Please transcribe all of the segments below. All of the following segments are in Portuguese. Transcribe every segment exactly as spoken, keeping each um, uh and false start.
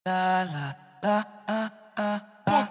La, la, la, ah, ah, ah,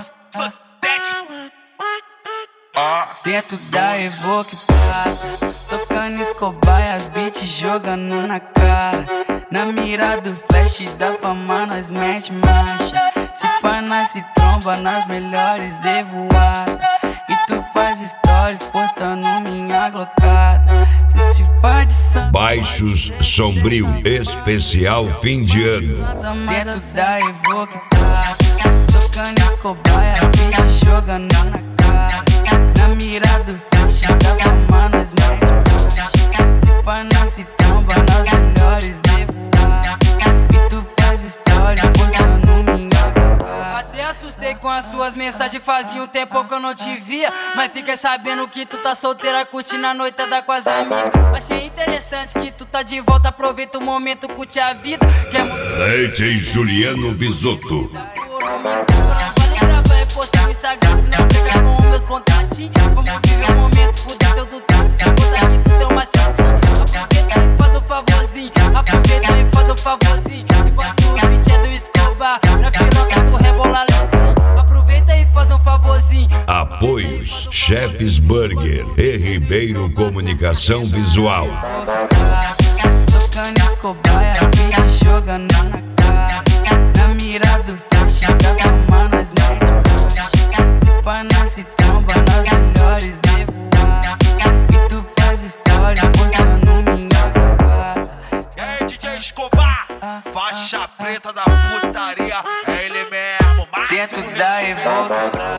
ah. Dentro da Evoque Prata, tocando Escobar e as beats jogando na cara. Na mira do flash da fama nós mete marcha. Se pá nós se tromba nas melhores evoadas. E tu faz stories postando minha glocada. Cê se faz de samba. Baixos Sombrio especial fim de ano. Dentro da Evoque Prata, tocando Escobar e as beats jogando na cara. Na mira do flash da fama nós mete marcha. Se pá nós se tromba nas melhores evoadas. E tu faz stories postando minha glocada. Até assustei com as suas mensagens, fazia um tempo que eu não te via. Mas fiquei sabendo que tu tá solteira, curtindo a noitada com as amigas. Achei interessante que tu tá de volta, aproveita o momento, curte a vida. Que é muito D J Juliano Visotto. Falei gravar e postar no Instagram, se não pegar com os meus contatinhos. Vamos viver o momento, fuder teu do tempo, se botar aqui tu tem uma setinha. Aproveita e faz o favorzinho, aproveita e faz o favorzinho. Enquanto o beat é do Escobar, na piroca tu rebola lentinho. Aproveita e faz um favorzinho. Apoios Chefs Burger e Ribeiro Comunicação Visual. Tocando Escobar e as beats jogando na cara. Na mira do flash da fama nós mete marcha. Se pá nós se tromba nas melhores evoadas. E tu faz stories postando minha glocada. E aí, D J Escobar, faixa preta da putaria, é ele mesmo, Dentro da Evoque